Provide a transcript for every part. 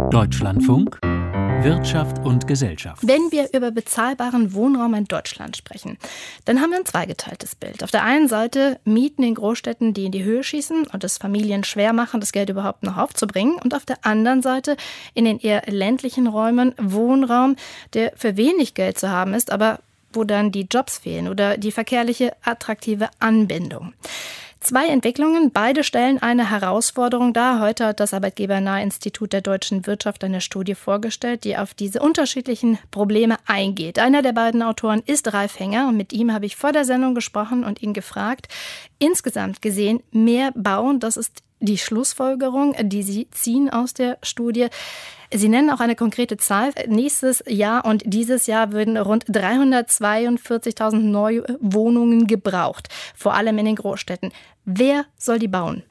Deutschlandfunk Wirtschaft und Gesellschaft. Wenn wir über bezahlbaren Wohnraum in Deutschland sprechen, dann haben wir ein zweigeteiltes Bild. Auf der einen Seite Mieten in Großstädten, die in die Höhe schießen und es Familien schwer machen, das Geld überhaupt noch aufzubringen. Und auf der anderen Seite in den eher ländlichen Räumen Wohnraum, der für wenig Geld zu haben ist, aber wo dann die Jobs fehlen oder die verkehrliche attraktive Anbindung. Zwei Entwicklungen, beide stellen eine Herausforderung dar. Heute hat das Arbeitgebernahe Institut der deutschen Wirtschaft eine Studie vorgestellt, die auf diese unterschiedlichen Probleme eingeht. Einer der beiden Autoren ist Ralf Henger und mit ihm habe ich vor der Sendung gesprochen und ihn gefragt, insgesamt gesehen mehr bauen, das ist die Schlussfolgerung, die Sie ziehen aus der Studie. Sie nennen auch eine konkrete Zahl. Nächstes Jahr und dieses Jahr würden rund 342.000 neue Wohnungen gebraucht, vor allem in den Großstädten. Wer soll die bauen?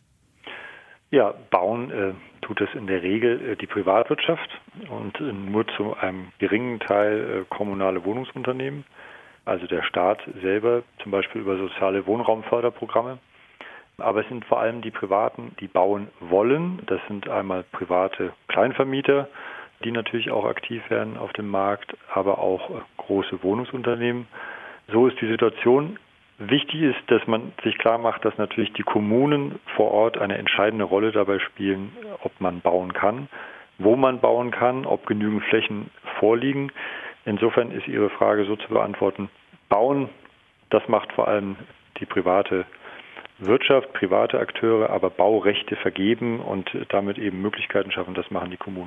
Ja, bauen tut es in der Regel die Privatwirtschaft und nur zu einem geringen Teil kommunale Wohnungsunternehmen, also der Staat selber, zum Beispiel über soziale Wohnraumförderprogramme. Aber es sind vor allem die Privaten, die bauen wollen. Das sind einmal private Kleinvermieter, die natürlich auch aktiv werden auf dem Markt, aber auch große Wohnungsunternehmen. So ist die Situation. Wichtig ist, dass man sich klar macht, dass natürlich die Kommunen vor Ort eine entscheidende Rolle dabei spielen, ob man bauen kann, wo man bauen kann, ob genügend Flächen vorliegen. Insofern ist Ihre Frage so zu beantworten: Bauen, das macht vor allem die private Wirtschaft, private Akteure, aber Baurechte vergeben und damit eben Möglichkeiten schaffen, das machen die Kommunen.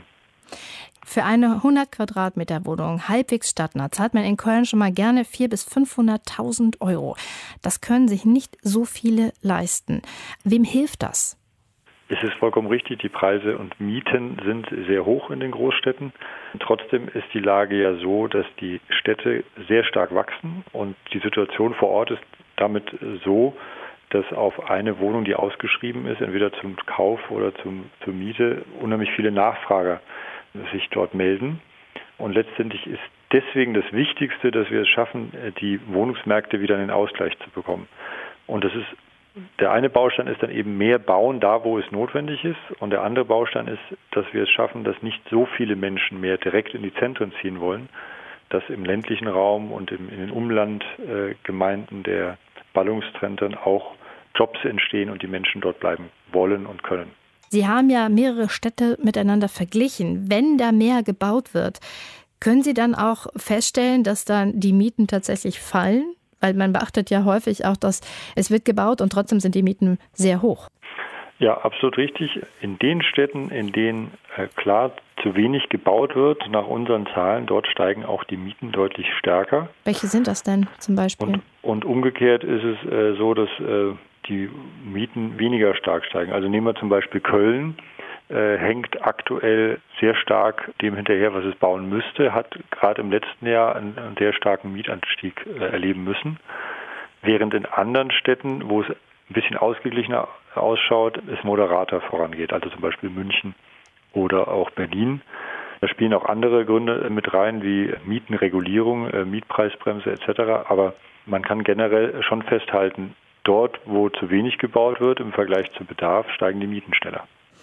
Für eine 100 Quadratmeter Wohnung halbwegs stadtnah zahlt man in Köln schon mal gerne 400.000 bis 500.000 Euro. Das können sich nicht so viele leisten. Wem hilft das? Es ist vollkommen richtig, die Preise und Mieten sind sehr hoch in den Großstädten. Trotzdem ist die Lage ja so, dass die Städte sehr stark wachsen und die Situation vor Ort ist damit so, dass auf eine Wohnung, die ausgeschrieben ist, entweder zum Kauf oder zur Miete, unheimlich viele Nachfrager sich dort melden. Und letztendlich ist deswegen das Wichtigste, dass wir es schaffen, die Wohnungsmärkte wieder in den Ausgleich zu bekommen. Und das ist, der eine Baustein ist dann eben mehr bauen, da wo es notwendig ist. Und der andere Baustein ist, dass wir es schaffen, dass nicht so viele Menschen mehr direkt in die Zentren ziehen wollen, dass im ländlichen Raum und in den Umlandgemeinden der Ballungszentren auch Jobs entstehen und die Menschen dort bleiben wollen und können. Sie haben ja mehrere Städte miteinander verglichen. Wenn da mehr gebaut wird, können Sie dann auch feststellen, dass dann die Mieten tatsächlich fallen? Weil man beachtet ja häufig auch, dass es wird gebaut und trotzdem sind die Mieten sehr hoch. Ja, absolut richtig. In den Städten, in denen klar zu wenig gebaut wird, nach unseren Zahlen, dort steigen auch die Mieten deutlich stärker. Welche sind das denn zum Beispiel? Und umgekehrt ist es so, dass die Mieten weniger stark steigen. Also nehmen wir zum Beispiel Köln, hängt aktuell sehr stark dem hinterher, was es bauen müsste, hat gerade im letzten Jahr einen sehr starken Mietanstieg erleben müssen. Während in anderen Städten, wo es ein bisschen ausgeglichener ausschaut, es moderater vorangeht, also zum Beispiel München oder auch Berlin. Da spielen auch andere Gründe mit rein, wie Mietenregulierung, Mietpreisbremse etc. Aber man kann generell schon festhalten, dort, wo zu wenig gebaut wird im Vergleich zum Bedarf, steigen die Mieten schneller.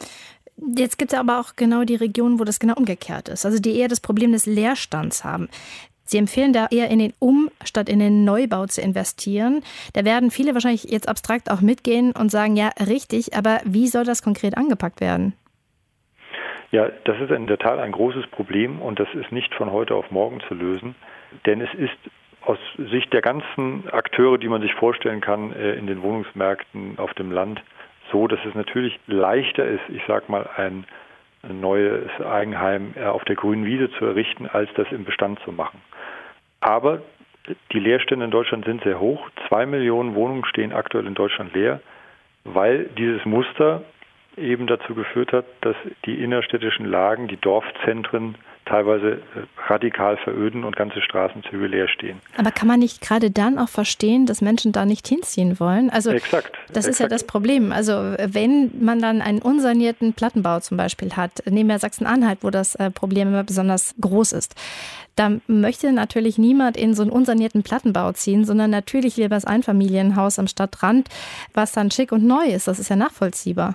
Jetzt gibt es aber auch genau die Regionen, wo das genau umgekehrt ist, also die eher das Problem des Leerstands haben. Sie empfehlen da eher in den statt in den Neubau zu investieren. Da werden viele wahrscheinlich jetzt abstrakt auch mitgehen und sagen, ja, richtig, aber wie soll das konkret angepackt werden? Ja, das ist in der Tat ein großes Problem und das ist nicht von heute auf morgen zu lösen, denn es ist aus Sicht der ganzen Akteure, die man sich vorstellen kann in den Wohnungsmärkten auf dem Land, so, dass es natürlich leichter ist, ich sag mal, ein neues Eigenheim auf der grünen Wiese zu errichten, als das im Bestand zu machen. Aber die Leerstände in Deutschland sind sehr hoch. 2 Millionen Wohnungen stehen aktuell in Deutschland leer, weil dieses Muster eben dazu geführt hat, dass die innerstädtischen Lagen, die Dorfzentren teilweise radikal veröden und ganze Straßenzüge leer stehen. Aber kann man nicht gerade dann auch verstehen, dass Menschen da nicht hinziehen wollen? Also exakt. Das ist ja das Problem. Also wenn man dann einen unsanierten Plattenbau zum Beispiel hat, nehmen wir Sachsen-Anhalt, wo das Problem immer besonders groß ist, da möchte natürlich niemand in so einen unsanierten Plattenbau ziehen, sondern natürlich lieber das Einfamilienhaus am Stadtrand, was dann schick und neu ist. Das ist ja nachvollziehbar.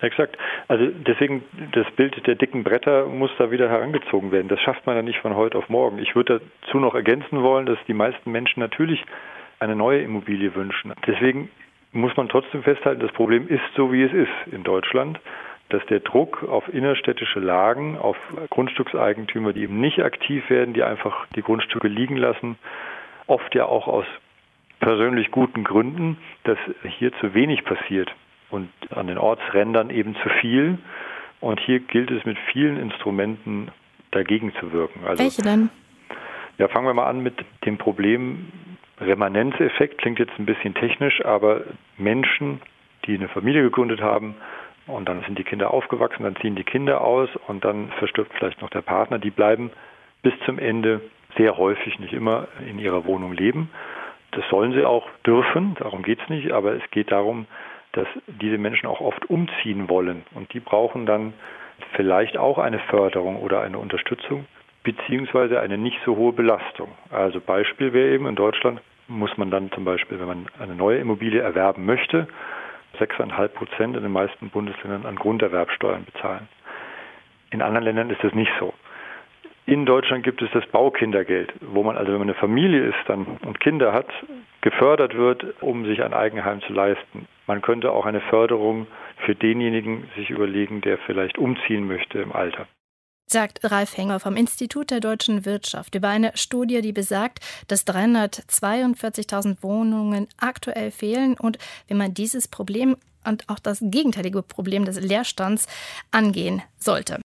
Exakt. Also deswegen, das Bild der dicken Bretter muss da wieder herangezogen werden. Das schafft man ja nicht von heute auf morgen. Ich würde dazu noch ergänzen wollen, dass die meisten Menschen natürlich eine neue Immobilie wünschen. Deswegen muss man trotzdem festhalten, das Problem ist so, wie es ist in Deutschland, dass der Druck auf innerstädtische Lagen, auf Grundstückseigentümer, die eben nicht aktiv werden, die einfach die Grundstücke liegen lassen, oft ja auch aus persönlich guten Gründen, dass hier zu wenig passiert. Und an den Ortsrändern eben zu viel. Und hier gilt es mit vielen Instrumenten dagegen zu wirken. Also, welche denn? Ja, fangen wir mal an mit dem Problem Remanenzeffekt. Klingt jetzt ein bisschen technisch, aber Menschen, die eine Familie gegründet haben und dann sind die Kinder aufgewachsen, dann ziehen die Kinder aus und dann verstirbt vielleicht noch der Partner, die bleiben bis zum Ende sehr häufig, nicht immer, in ihrer Wohnung leben. Das sollen sie auch dürfen, darum geht es nicht, aber es geht darum, dass diese Menschen auch oft umziehen wollen. Und die brauchen dann vielleicht auch eine Förderung oder eine Unterstützung, beziehungsweise eine nicht so hohe Belastung. Also Beispiel wäre eben, in Deutschland muss man dann zum Beispiel, wenn man eine neue Immobilie erwerben möchte, 6,5% in den meisten Bundesländern an Grunderwerbsteuern bezahlen. In anderen Ländern ist das nicht so. In Deutschland gibt es das Baukindergeld, wo man also, wenn man eine Familie ist dann und Kinder hat, gefördert wird, um sich ein Eigenheim zu leisten. Man könnte auch eine Förderung für denjenigen sich überlegen, der vielleicht umziehen möchte im Alter. Sagt Ralf Henger vom Institut der deutschen Wirtschaft über eine Studie, die besagt, dass 342.000 Wohnungen aktuell fehlen und wie man dieses Problem und auch das gegenteilige Problem des Leerstands angehen sollte.